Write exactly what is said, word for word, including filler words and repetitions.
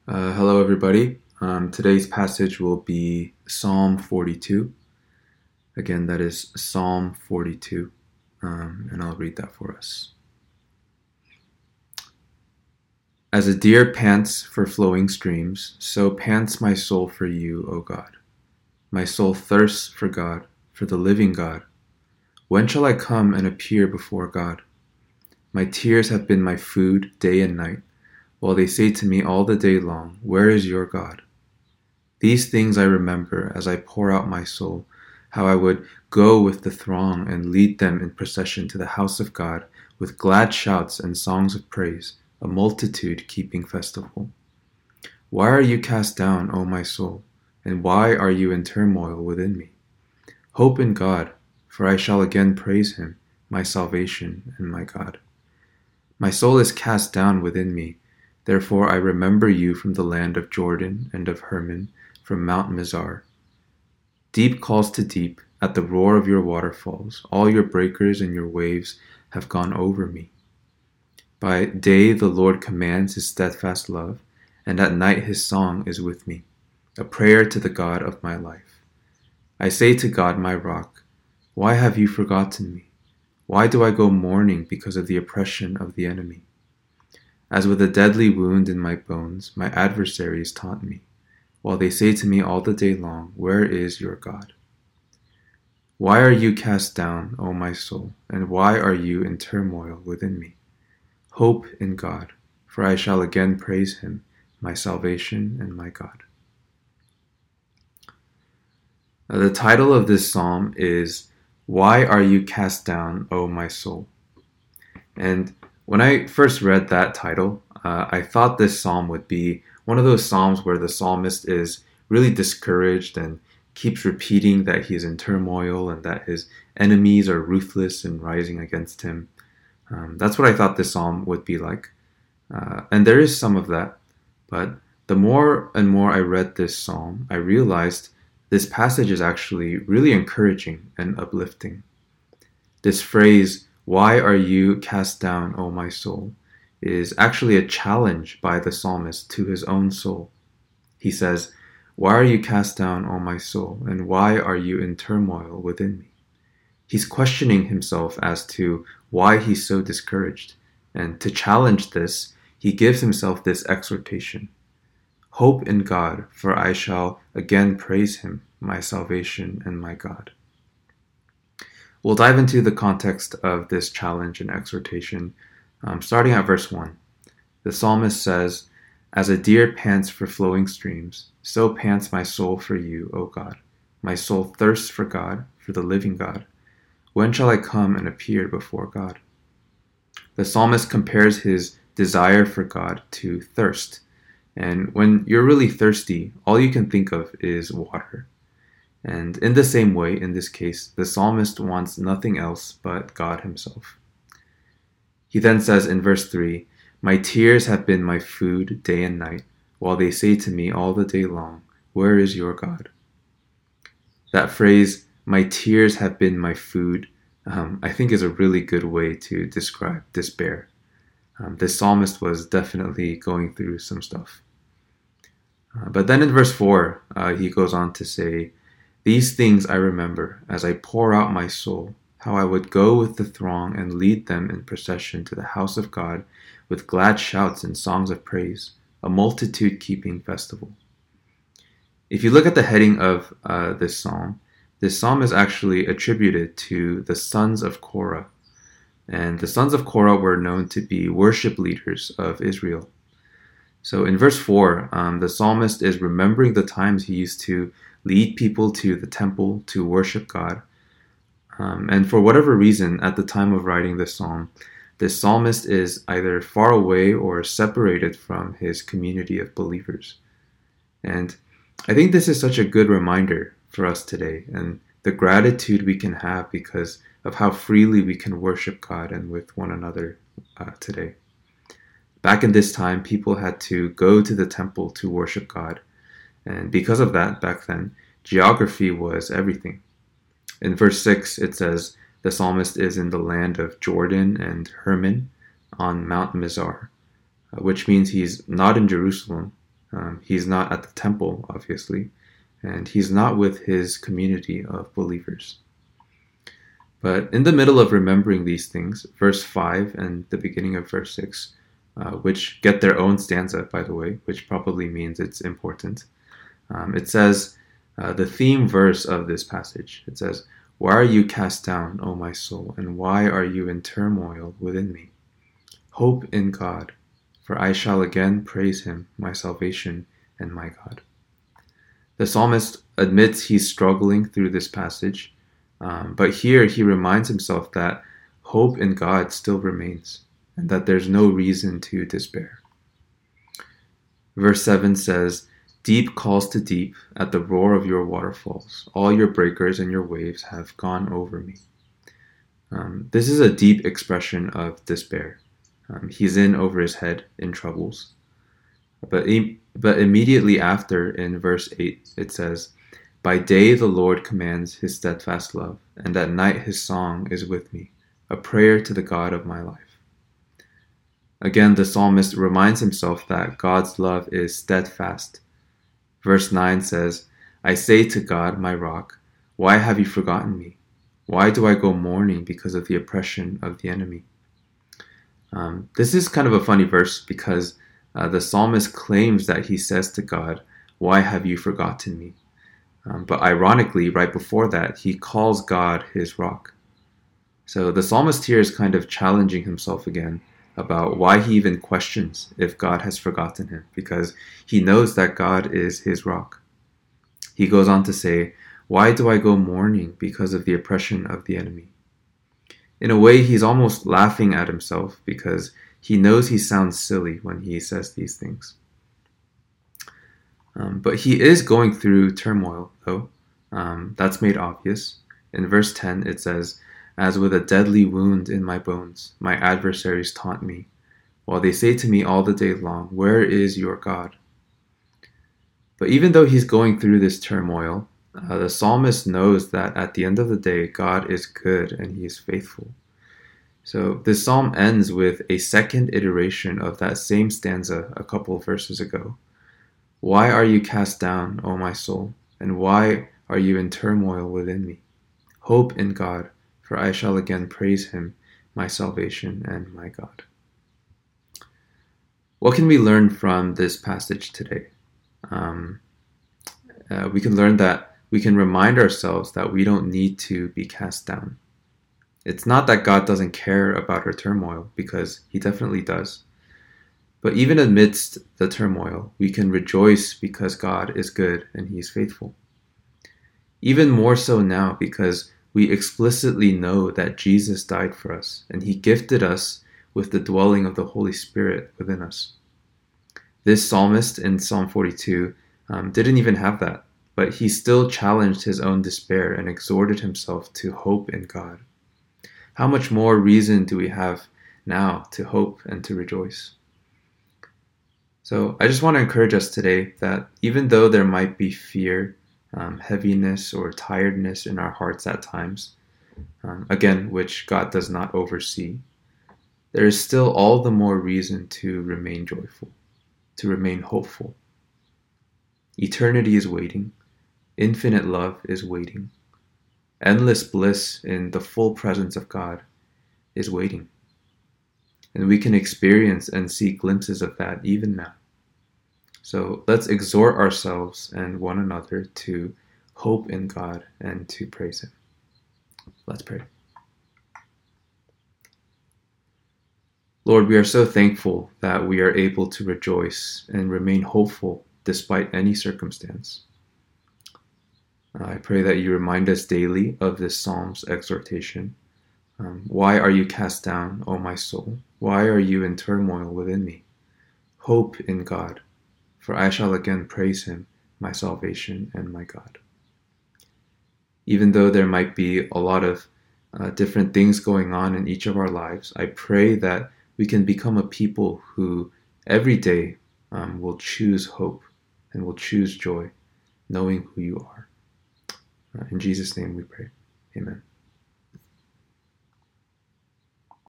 Uh, hello, everybody. Um, today's passage will be Psalm forty-two. Again, that is Psalm forty-two, um, and I'll read that for us. As a deer pants for flowing streams, so pants my soul for you, O God. My soul thirsts for God, for the living God. When shall I come and appear before God? My tears have been my food day and night, while they say to me all the day long, "Where is your God?" These things I remember as I pour out my soul, how I would go with the throng and lead them in procession to the house of God with glad shouts and songs of praise, a multitude keeping festival. Why are you cast down, O my soul, and why are you in turmoil within me? Hope in God, for I shall again praise him, my salvation and my God. My soul is cast down within me, therefore I remember you from the land of Jordan and of Hermon, from Mount Mizar. Deep calls to deep at the roar of your waterfalls. All your breakers and your waves have gone over me. By day the Lord commands his steadfast love, and at night his song is with me, a prayer to the God of my life. I say to God, my rock, why have you forgotten me? Why do I go mourning because of the oppression of the enemy? As with a deadly wound in my bones, my adversaries taunt me, while they say to me all the day long, "Where is your God?" Why are you cast down, O my soul, and why are you in turmoil within me? Hope in God, for I shall again praise him, my salvation and my God. Now, the title of this psalm is, "Why Are You Cast Down, O My Soul?" And when I first read that title, uh, I thought this psalm would be one of those psalms where the psalmist is really discouraged and keeps repeating that he's in turmoil and that his enemies are ruthless and rising against him. Um, that's what I thought this psalm would be like. Uh, and there is some of that. But the more and more I read this psalm, I realized this passage is actually really encouraging and uplifting. This phrase, "Why are you cast down, O my soul?" is actually a challenge by the psalmist to his own soul. He says, "Why are you cast down, O my soul, and why are you in turmoil within me?" He's questioning himself as to why he's so discouraged. And to challenge this, he gives himself this exhortation. Hope in God, for I shall again praise him, my salvation and my God. We'll dive into the context of this challenge and exhortation, um, starting at verse one. The psalmist says, "As a deer pants for flowing streams, so pants my soul for you, O God. My soul thirsts for God, for the living God. When shall I come and appear before God?" The psalmist compares his desire for God to thirst. And when you're really thirsty, all you can think of is water. And in the same way, in this case, the psalmist wants nothing else but God himself. He then says in verse three, "My tears have been my food day and night, while they say to me all the day long, 'Where is your God?'" That phrase, "my tears have been my food," um, I think is a really good way to describe despair. Um, this psalmist was definitely going through some stuff. Uh, but then in verse four, uh, he goes on to say, "These things I remember as I pour out my soul, how I would go with the throng and lead them in procession to the house of God with glad shouts and songs of praise, a multitude keeping festival." If you look at the heading of uh, this psalm, this psalm is actually attributed to the sons of Korah. And the sons of Korah were known to be worship leaders of Israel. So in verse four, um, the psalmist is remembering the times he used to lead people to the temple to worship God. Um, and for whatever reason, at the time of writing this psalm, this psalmist is either far away or separated from his community of believers. And I think this is such a good reminder for us today and the gratitude we can have because of how freely we can worship God and with one another uh, today. Back in this time, people had to go to the temple to worship God. And because of that, back then, geography was everything. In verse six, it says, the psalmist is in the land of Jordan and Hermon on Mount Mizar, uh, which means he's not in Jerusalem. Um, he's not at the temple, obviously, and he's not with his community of believers. But in the middle of remembering these things, verse five and the beginning of verse six, uh, which get their own stanza, by the way, which probably means it's important, um, it says, uh, the theme verse of this passage, it says, "Why are you cast down, O my soul, and why are you in turmoil within me? Hope in God, for I shall again praise him, my salvation and my God." The psalmist admits he's struggling through this passage, um, but here he reminds himself that hope in God still remains and that there's no reason to despair. Verse seven says, "Deep calls to deep at the roar of your waterfalls. All your breakers and your waves have gone over me." Um, this is a deep expression of despair. Um, he's in over his head in troubles. But, he, but immediately after, in verse eight, it says, "By day the Lord commands his steadfast love, and at night his song is with me, a prayer to the God of my life." Again, the psalmist reminds himself that God's love is steadfast. Verse nine says, "I say to God, my rock, why have you forgotten me? Why do I go mourning because of the oppression of the enemy?" Um, this is kind of a funny verse because uh, the psalmist claims that he says to God, "Why have you forgotten me?" Um, but ironically, right before that, he calls God his rock. So the psalmist here is kind of challenging himself again about why he even questions if God has forgotten him, because he knows that God is his rock. He goes on to say, "Why do I go mourning because of the oppression of the enemy?" In a way, he's almost laughing at himself because he knows he sounds silly when he says these things. Um, but he is going through turmoil, though. Um, that's made obvious. In verse ten, it says, "As with a deadly wound in my bones, my adversaries taunt me, while they say to me all the day long, 'Where is your God?'" But even though he's going through this turmoil, uh, the psalmist knows that at the end of the day, God is good and he is faithful. So this psalm ends with a second iteration of that same stanza a couple of verses ago. "Why are you cast down, O my soul, and why are you in turmoil within me? Hope in God, for I shall again praise him, my salvation and my God." What can we learn from this passage today? Um, uh, we can learn that we can remind ourselves that we don't need to be cast down. It's not that God doesn't care about our turmoil, because he definitely does. But even amidst the turmoil, we can rejoice because God is good and he is faithful. Even more so now because we explicitly know that Jesus died for us and he gifted us with the dwelling of the Holy Spirit within us. This psalmist in Psalm forty-two um, didn't even have that, but he still challenged his own despair and exhorted himself to hope in God. How much more reason do we have now to hope and to rejoice? So I just want to encourage us today that even though there might be fear, um, heaviness, or tiredness in our hearts at times, um, again, which God does not oversee, there is still all the more reason to remain joyful, to remain hopeful. Eternity is waiting. Infinite love is waiting. Endless bliss in the full presence of God is waiting. And we can experience and see glimpses of that even now. So let's exhort ourselves and one another to hope in God and to praise him. Let's pray. Lord, we are so thankful that we are able to rejoice and remain hopeful despite any circumstance. I pray that you remind us daily of this Psalm's exhortation. Um, Why are you cast down, O my soul? Why are you in turmoil within me? Hope in God, for I shall again praise him, my salvation and my God. Even though there might be a lot of uh, different things going on in each of our lives, I pray that we can become a people who every day um, will choose hope and will choose joy, knowing who you are. Uh, in Jesus' name we pray. Amen.